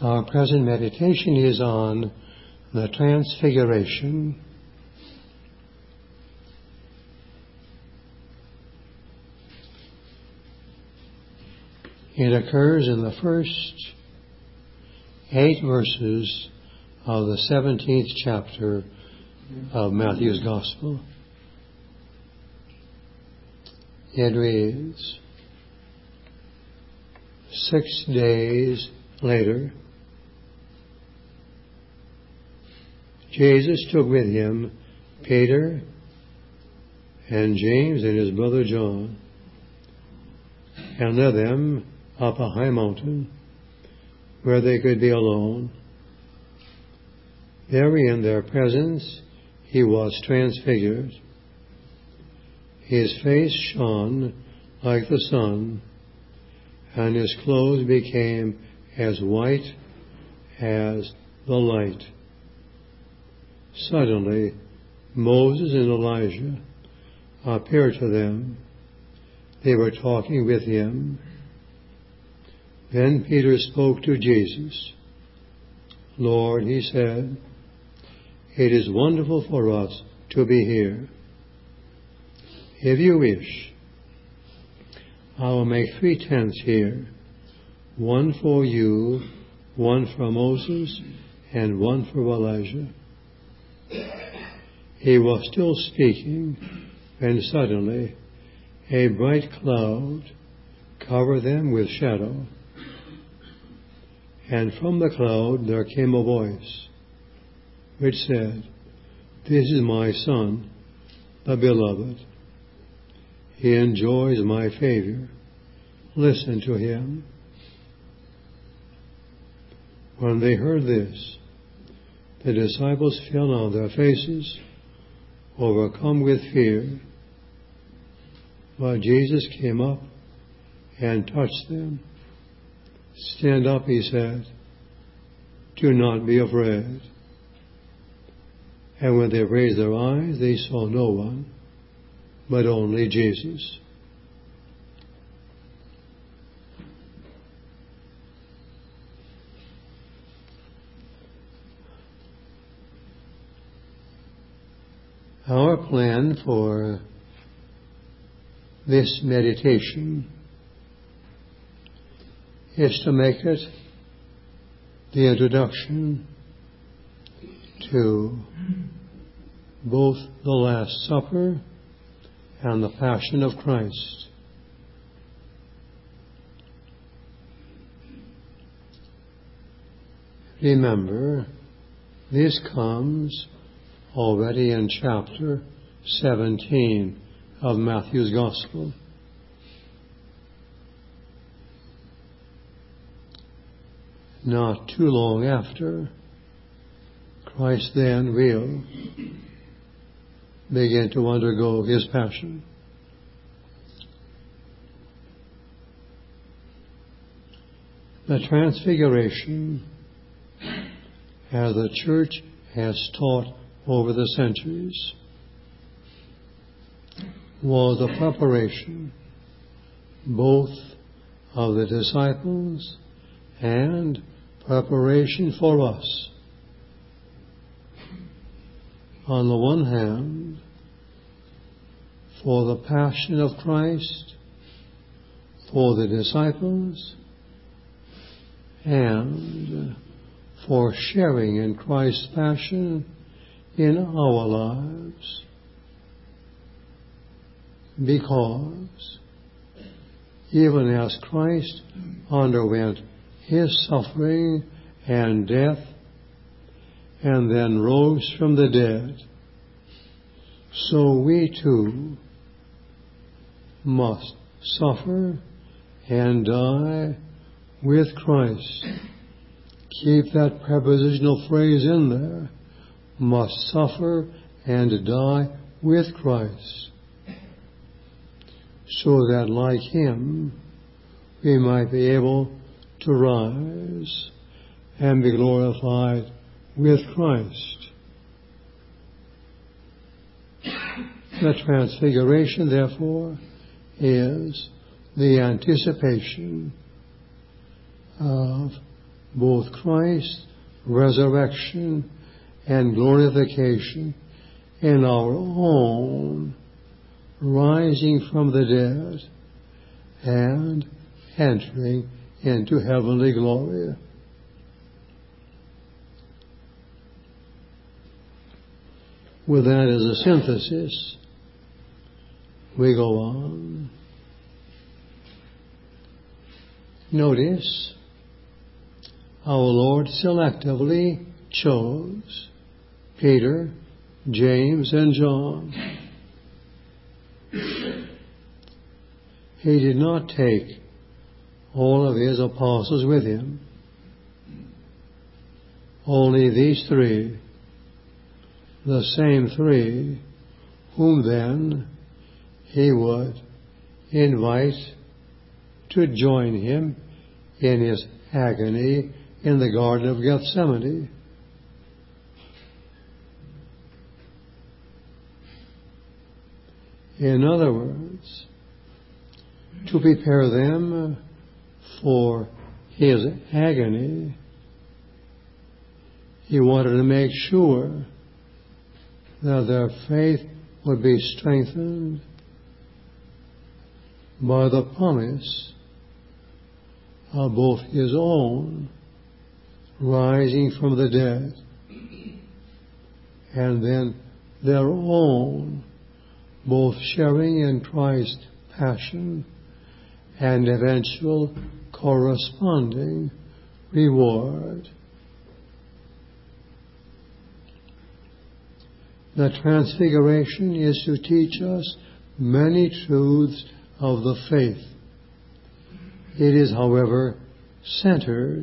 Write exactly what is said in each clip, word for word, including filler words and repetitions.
Our present meditation is on the Transfiguration. It occurs in the first eight verses of the seventeenth chapter of Matthew's Gospel. It reads, Six days later, Jesus took with him Peter and James and his brother John, and led them up a high mountain where they could be alone. There in their presence he was transfigured. His face shone like the sun, and his clothes became as white as the light. Suddenly Moses and Elijah appeared to them. They were talking with him. Then Peter spoke to Jesus. Lord, he said, it is wonderful for us to be here. If you wish, I will make three tents here, one for you, one for Moses, and one for Elijah. He was still speaking when suddenly a bright cloud covered them with shadow. And from the cloud there came a voice which said, This is my Son, the Beloved. He enjoys my favor. Listen to him. When they heard this, the disciples fell on their faces, overcome with fear. But Jesus came up and touched them. Stand up, he said. Do not be afraid. And when they raised their eyes, they saw no one, but only Jesus. Our plan for this meditation is to make it the introduction to both the Last Supper and the Passion of Christ. Remember, this comes already in chapter seventeen of Matthew's Gospel. Not too long after, Christ then will begin to undergo his passion. The Transfiguration, as the Church has taught over the centuries, was a preparation both of the disciples and preparation for us. On the one hand, for the passion of Christ, for the disciples, and for sharing in Christ's passion in our lives. Because even as Christ underwent his suffering and death and then rose from the dead, so we too must suffer and die with Christ. Keep that prepositional phrase in there. Must suffer and die with Christ, so that like him we might be able to rise and be glorified with Christ. The Transfiguration, therefore, is the anticipation of both Christ's resurrection and glorification in our own rising from the dead and entering into heavenly glory. With that as a synthesis, we go on. Notice our Lord selectively chose Peter, James, and John. He did not take all of his apostles with him. Only these three, the same three, whom then he would invite to join him in his agony in the Garden of Gethsemane. In other words, to prepare them for his agony, he wanted to make sure that their faith would be strengthened by the promise of both his own rising from the dead and then their own both sharing in Christ's passion and eventual corresponding reward. The Transfiguration is to teach us many truths of the faith. It is, however, centered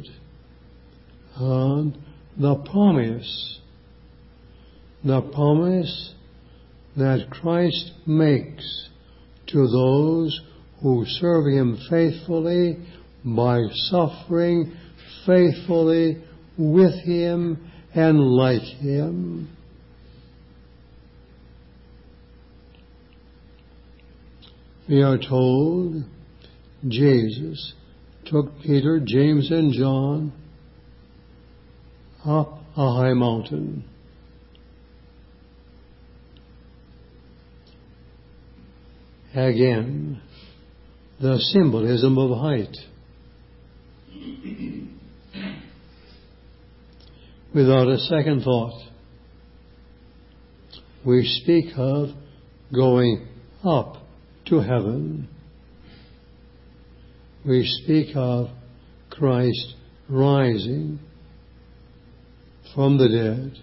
on the promise, the promise that Christ makes to those who serve him faithfully by suffering faithfully with him and like him. We are told Jesus took Peter, James, and John up a high mountain. Again, the symbolism of height. Without a second thought, we speak of going up to heaven. We speak of Christ rising from the dead.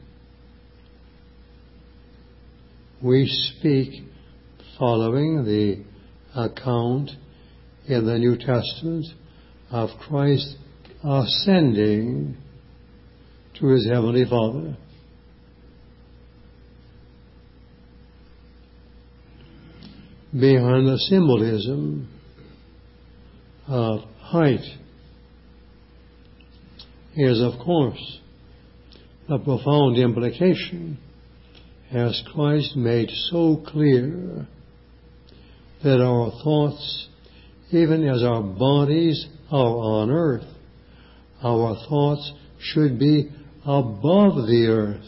We speak, following the account in the New Testament, of Christ ascending to his heavenly Father. Behind the symbolism of height is, of course, the profound implication, as Christ made so clear, that our thoughts, even as our bodies are on earth, our thoughts should be above the earth,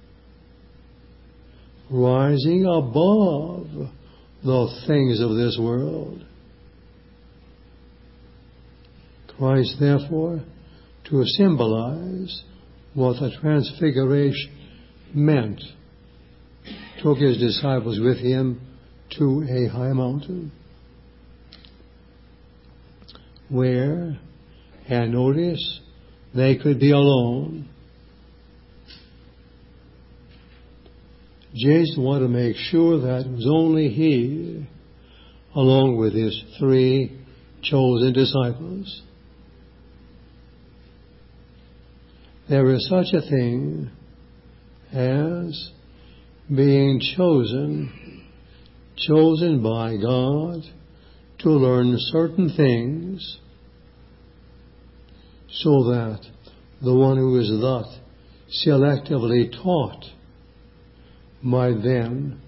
rising above the things of this world. Christ, therefore, to symbolize what the Transfiguration meant, took his disciples with him to a high mountain where, and notice, they could be alone. Jesus wanted to make sure that it was only he, along with his three chosen disciples. There is such a thing as being chosen, chosen by God to learn certain things, so that the one who is thus selectively taught might then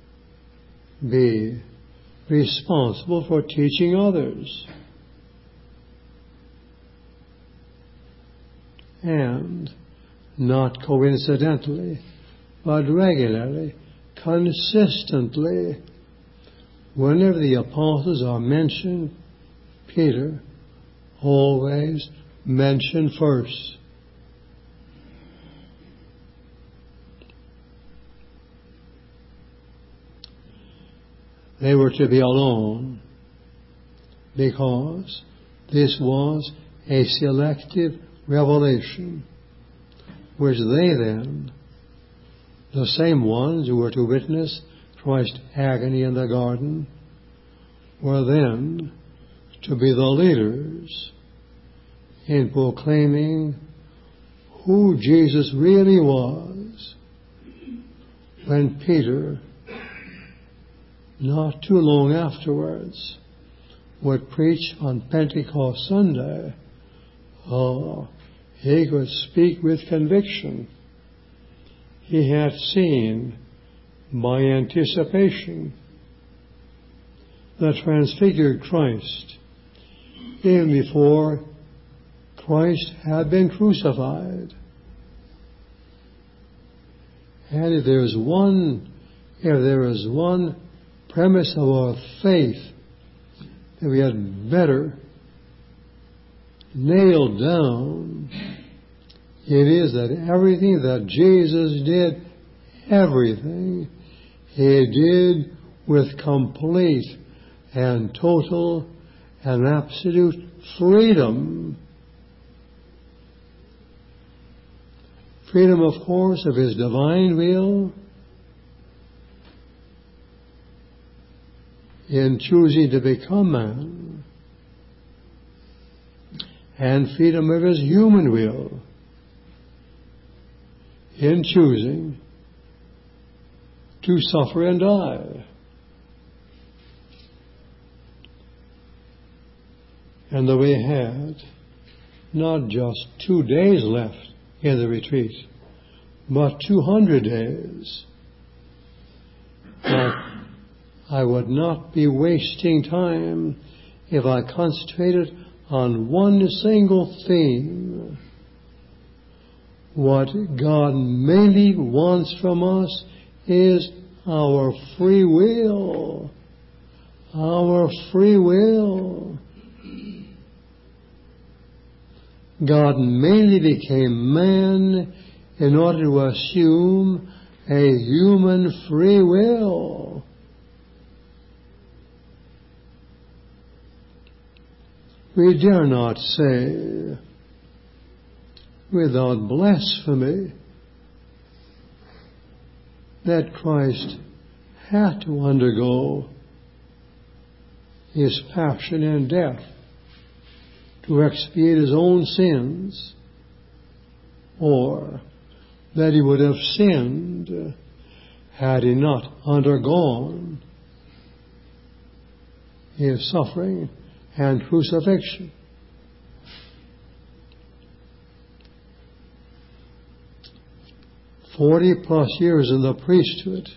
be responsible for teaching others. and not coincidentally, but regularly, consistently, whenever the apostles are mentioned, Peter always mentioned first. They were to be alone because this was a selective revelation, which they then, the same ones who were to witness Christ's agony in the garden, were then to be the leaders in proclaiming who Jesus really was when Peter, not too long afterwards, would preach on Pentecost Sunday. Oh, he could speak with conviction. He had seen by anticipation the transfigured Christ even before Christ had been crucified. And if there is one, if there is one premise of our faith that we had better nail down, it is that everything that Jesus did, everything he did with complete and total and absolute freedom. Freedom, of course, of his divine will in choosing to become man, and freedom of his human will in choosing to suffer and die. And though we had not just two days left in the retreat, but two hundred days, I, I would not be wasting time if I concentrated on one single theme. What God mainly wants from us is our free will. Our free will. God mainly became man in order to assume a human free will. We dare not say, without blasphemy, that Christ had to undergo his passion and death to expiate his own sins, or that he would have sinned had he not undergone his suffering and crucifixion. Forty plus years in the priesthood,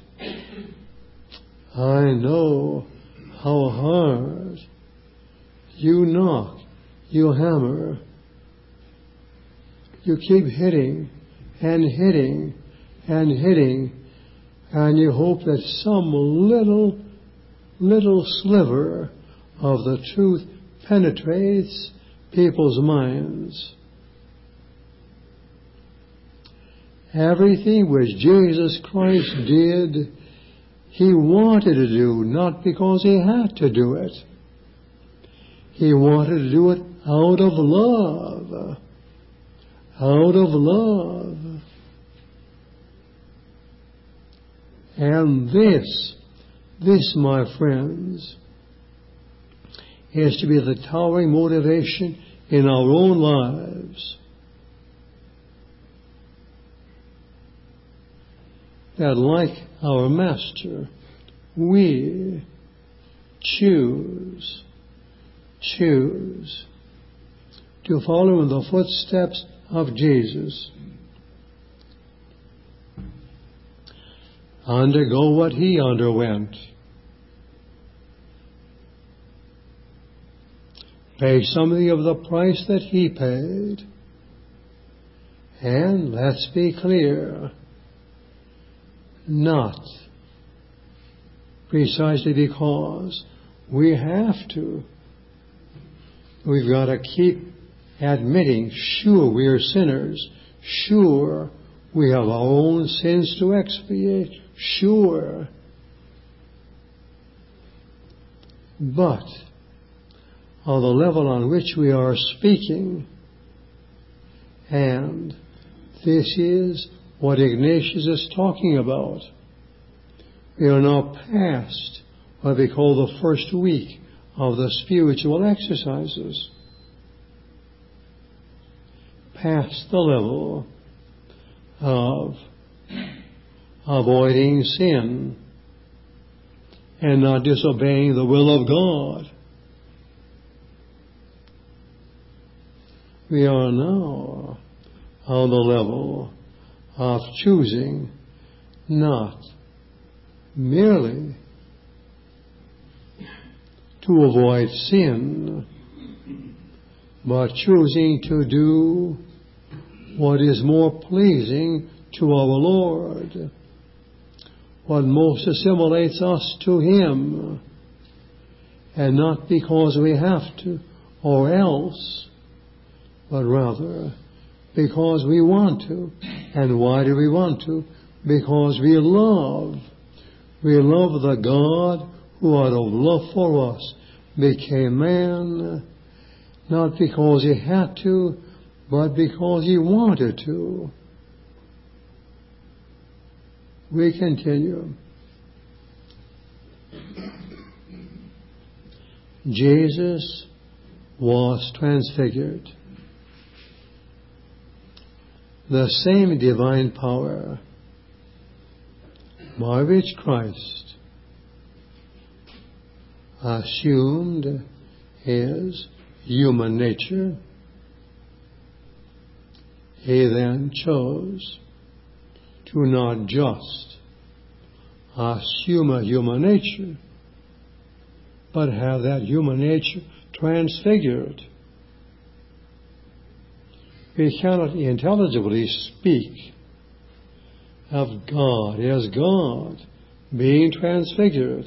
I know how hard you knock, you hammer, you keep hitting and hitting and hitting, and you hope that some little, little sliver of the truth penetrates people's minds. Everything which Jesus Christ did, he wanted to do, not because he had to do it. He wanted to do it out of love. Out of love. And this, this, my friends, is to be the towering motivation in our own lives. That like our Master, we choose, choose to follow in the footsteps of Jesus. Undergo what he underwent. Pay something of the price that he paid. And let's be clear, not precisely because we have to. We've got to keep admitting, sure, we are sinners. Sure, we have our own sins to expiate. Sure. But on the level on which we are speaking, and this is what Ignatius is talking about, we are now past what we call the first week of the spiritual exercises. Past the level of avoiding sin and not disobeying the will of God. We are now on the level of choosing not merely to avoid sin, but choosing to do what is more pleasing to our Lord, what most assimilates us to Him, and not because we have to or else, but rather because we want to. And why do we want to? Because we love. We love the God who out of love for us became man, not because He had to, but because He wanted to. We continue. Jesus was transfigured. The same divine power by which Christ assumed His human nature, He then chose to not just assume a human nature, but have that human nature transfigured. We cannot intelligibly speak of God as God being transfigured.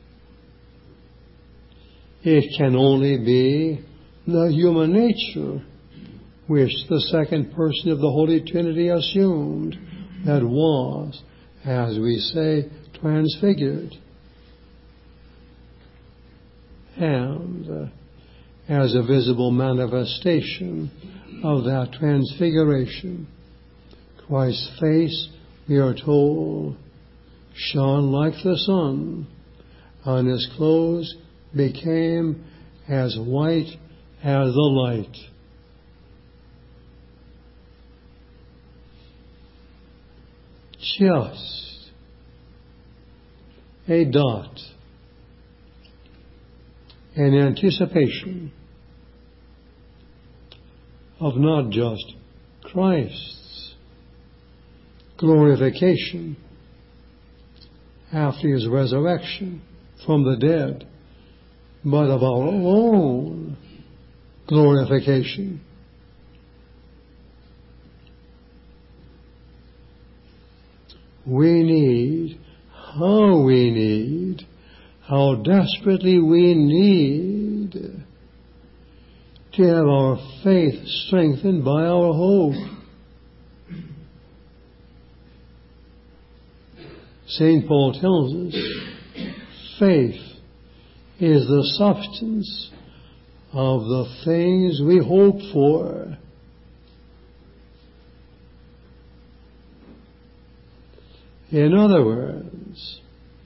It can only be the human nature which the second person of the Holy Trinity assumed, that was, as we say, transfigured. And uh, as a visible manifestation of that transfiguration, Christ's face, we are told, shone like the sun, and His clothes became as white as the light. Just a dot in anticipation of not just Christ's glorification after His resurrection from the dead, but of our own glorification. We need, how we need, how desperately we need to have our faith strengthened by our hope. Saint Paul tells us, faith is the substance of the things we hope for. In other words,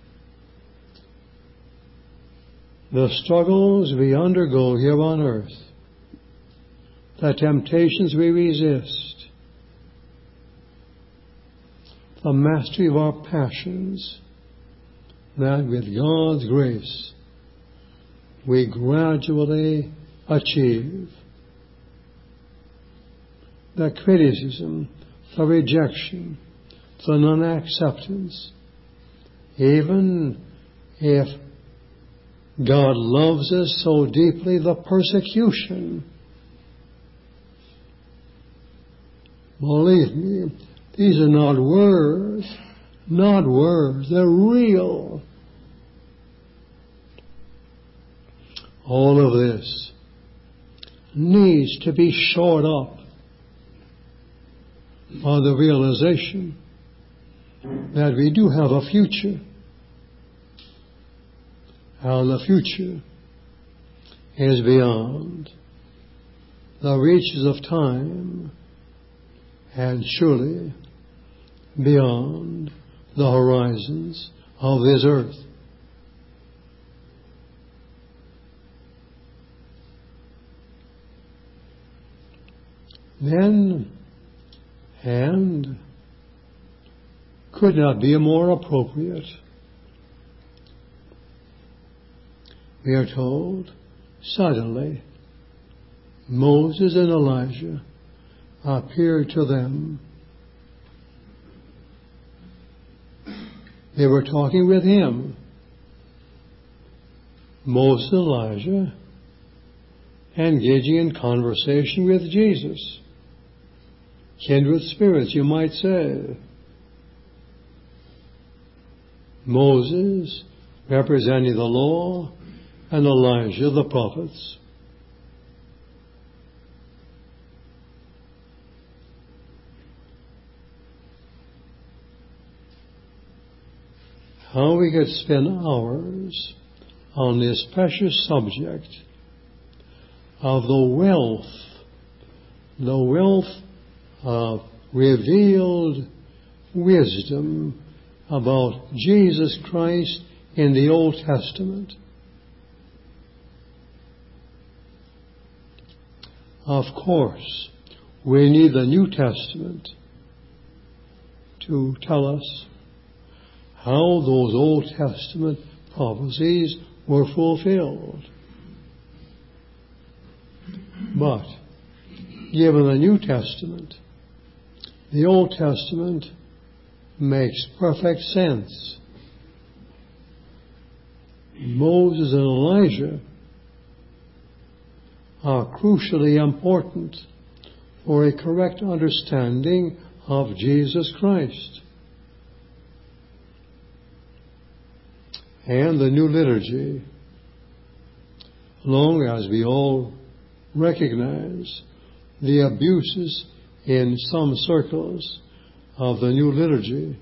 the struggles we undergo here on earth, the temptations we resist, the mastery of our passions, that with God's grace we gradually achieve. The criticism, the rejection, the non-acceptance, even if God loves us so deeply, the persecution Believe me, these are not words, not words, they're real. All of this needs to be shored up by the realization that we do have a future, and the future is beyond the reaches of time and surely beyond the horizons of this earth. Then, and could not be more appropriate, we are told, suddenly Moses and Elijah appeared to them. They were talking with him, Moses and Elijah, engaging in conversation with Jesus. Kindred spirits, you might say. Moses representing the law and Elijah the prophets. How we could spend hours on this precious subject of the wealth, the wealth of revealed wisdom about Jesus Christ in the Old Testament. Of course, we need the New Testament to tell us how those Old Testament prophecies were fulfilled. But, given the New Testament, the Old Testament makes perfect sense. Moses and Elijah are crucially important for a correct understanding of Jesus Christ. And the new liturgy, long as we all recognize the abuses in some circles of the new liturgy,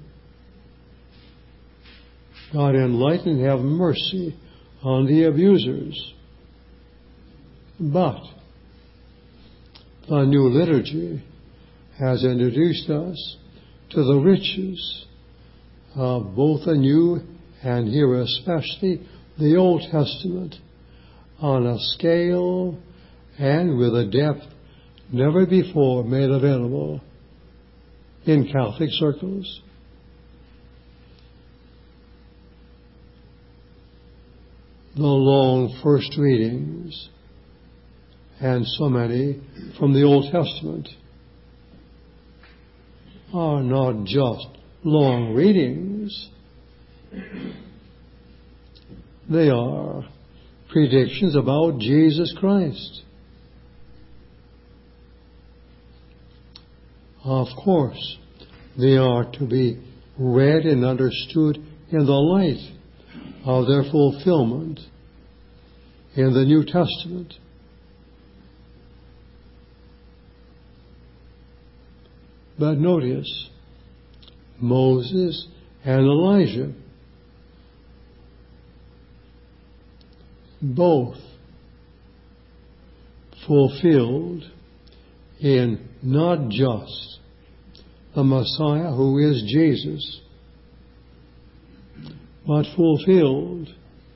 God enlighten and have mercy on the abusers. But the new liturgy has introduced us to the riches of both the New and here especially the Old Testament on a scale and with a depth never before made available in Catholic circles. The long first readings and so many from the Old Testament are not just long readings. They are predictions about Jesus Christ. Of course, they are to be read and understood in the light of their fulfillment in the New Testament. But notice, Moses and Elijah both fulfilled in not just the Messiah who is Jesus, but fulfilled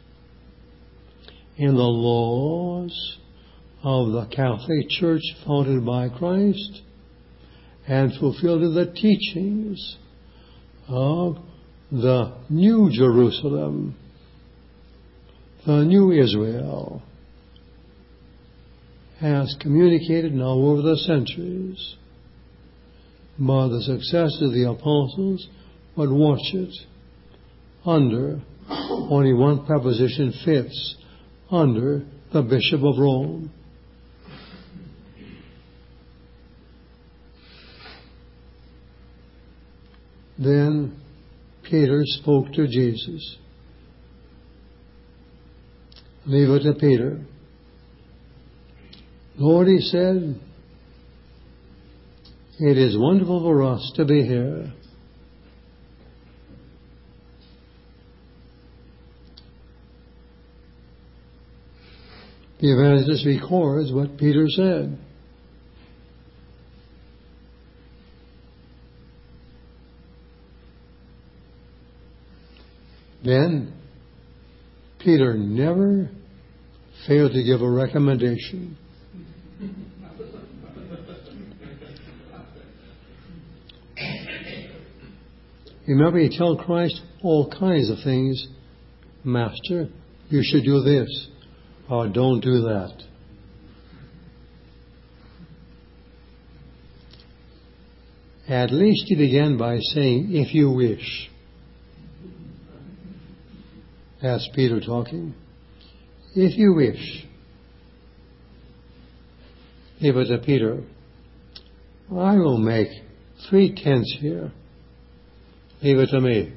in the laws of the Catholic Church founded by Christ and fulfilled in the teachings of the New Jerusalem, the New Israel, has communicated now over the centuries by the success of the apostles, but watch it, under only one preposition fits, under the Bishop of Rome. Then Peter spoke to Jesus. Leave it to Peter. Lord, he said, it is wonderful for us to be here. The evangelist records what Peter said. Then, Peter never failed to give a recommendation. Remember, he told Christ all kinds of things. Master, you should do this, or don't do that. At least he began by saying, if you wish. That's Peter talking. If you wish. Give it to Peter. I will make three tents here. Leave it to me.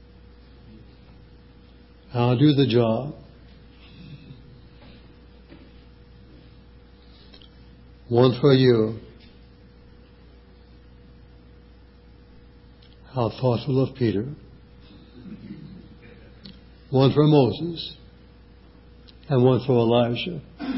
I'll do the job. One for you. How thoughtful of Peter. One for Moses. And one for Elijah.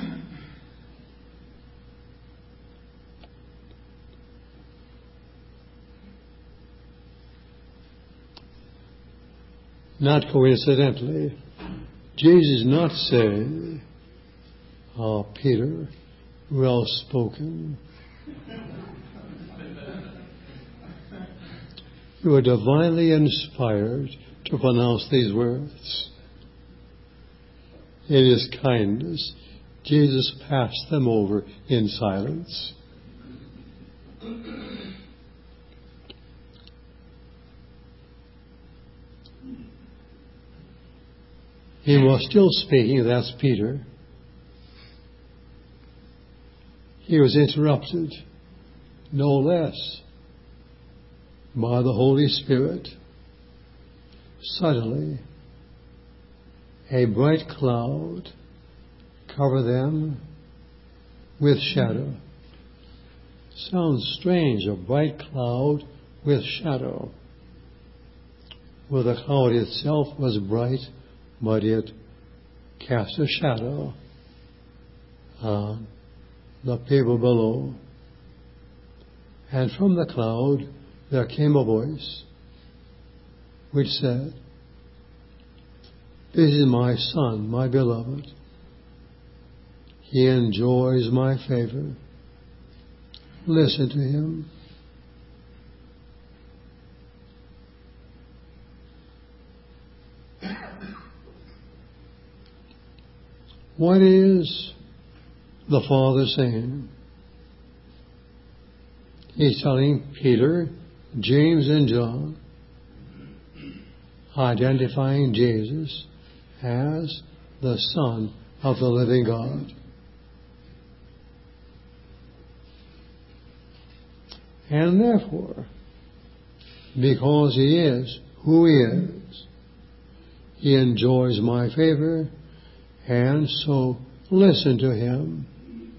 Not coincidentally, Jesus not saying, oh, Peter, well spoken. You were divinely inspired to pronounce these words. In his kindness, Jesus passed them over in silence. He was still speaking, that's Peter. He was interrupted, no less, by the Holy Spirit. Suddenly, a bright cloud covered them with shadow. Sounds strange, a bright cloud with shadow. Well, the cloud itself was bright, but it cast a shadow on the people below. And from the cloud there came a voice which said, this is my Son, my beloved. He enjoys my favor. Listen to him. What is the Father saying? He's telling Peter, James, and John, identifying Jesus as the Son of the living God. And therefore, because he is who he is, he enjoys my favor, and so listen to him.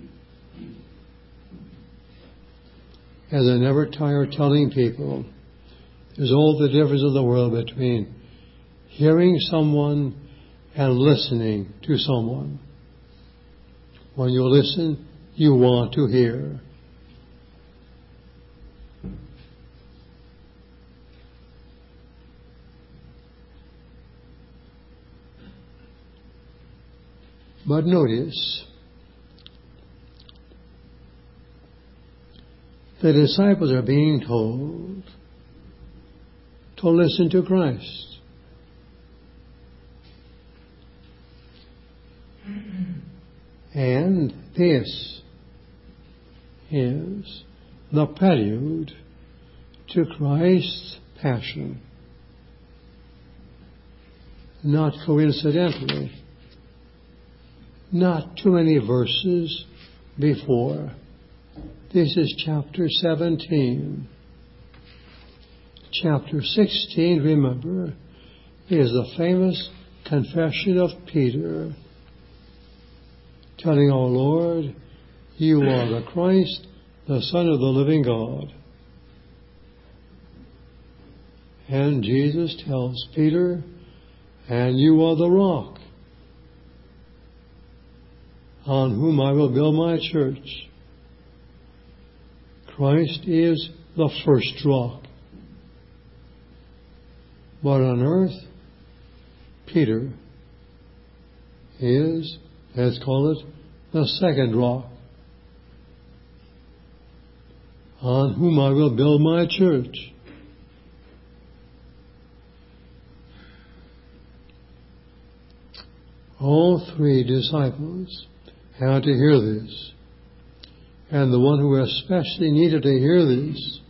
As I never tire telling people, there's all the difference in the world between hearing someone and listening to someone. When you listen, you want to hear. But notice, the disciples are being told to listen to Christ. And this is the prelude to Christ's passion. Not coincidentally, not too many verses before. This is chapter seventeen. chapter sixteen, remember, is the famous confession of Peter, telling our Lord, you are the Christ, the Son of the living God. And Jesus tells Peter, and you are the rock on whom I will build my church. Christ is the first rock. But on earth, Peter is, let's call it, the second rock, on whom I will build my church. All three disciples had to hear this. And the one who especially needed to hear this